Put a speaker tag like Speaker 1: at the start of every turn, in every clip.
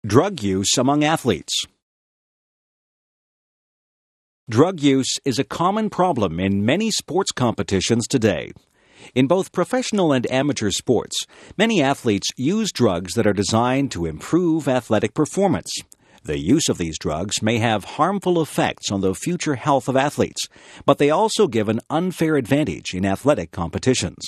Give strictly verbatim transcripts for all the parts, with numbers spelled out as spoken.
Speaker 1: Drug use among athletes. Drug use is a common problem in many sports competitions today. In both professional and amateur sports, many athletes use drugs that are designed to improve athletic performance. The use of these drugs may have harmful effects on the future health of athletes, but they also give an unfair advantage in athletic competitions.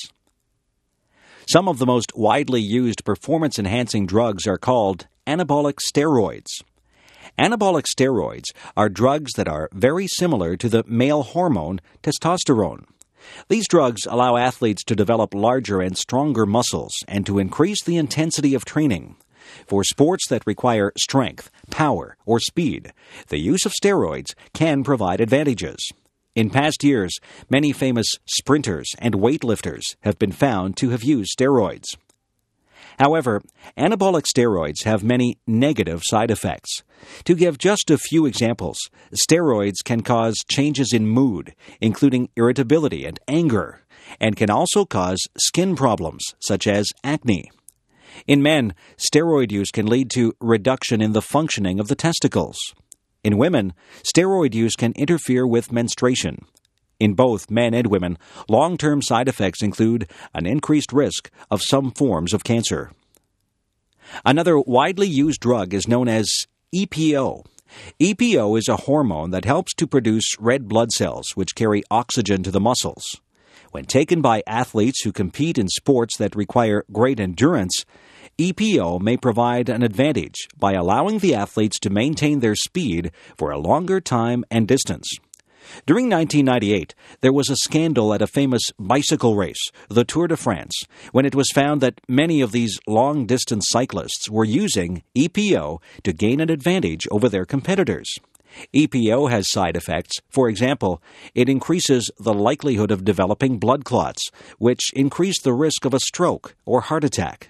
Speaker 1: Some of the most widely used performance-enhancing drugs are called anabolic steroids. Anabolic steroids are drugs that are very similar to the male hormone testosterone. These drugs allow athletes to develop larger and stronger muscles and to increase the intensity of training. For sports that require strength, power, or speed, the use of steroids can provide advantages. In past years, many famous sprinters and weightlifters have been found to have used steroids. However, anabolic steroids have many negative side effects. To give just a few examples, steroids can cause changes in mood, including irritability and anger, and can also cause skin problems such as acne. In men, steroid use can lead to reduction in the functioning of the testicles. In women, steroid use can interfere with menstruation. In both men and women, long-term side effects include an increased risk of some forms of cancer. Another widely used drug is known as E P O. E P O is a hormone that helps to produce red blood cells, which carry oxygen to the muscles. When taken by athletes who compete in sports that require great endurance, E P O may provide an advantage by allowing the athletes to maintain their speed for a longer time and distance. During nineteen ninety-eight, there was a scandal at a famous bicycle race, the Tour de France, when it was found that many of these long-distance cyclists were using E P O to gain an advantage over their competitors. E P O has side effects. For example, it increases the likelihood of developing blood clots, which increase the risk of a stroke or heart attack.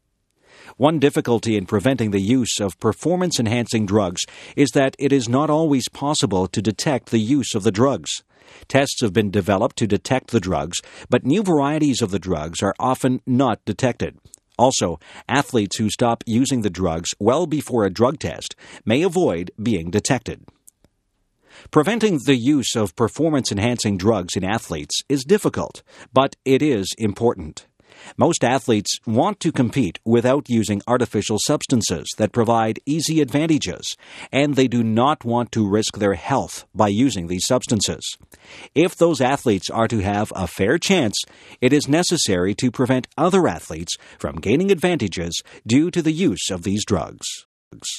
Speaker 1: One difficulty in preventing the use of performance-enhancing drugs is that it is not always possible to detect the use of the drugs. Tests have been developed to detect the drugs, but new varieties of the drugs are often not detected. Also, athletes who stop using the drugs well before a drug test may avoid being detected. Preventing the use of performance-enhancing drugs in athletes is difficult, but it is important. Most athletes want to compete without using artificial substances that provide easy advantages, and they do not want to risk their health by using these substances. If those athletes are to have a fair chance, it is necessary to prevent other athletes from gaining advantages due to the use of these drugs.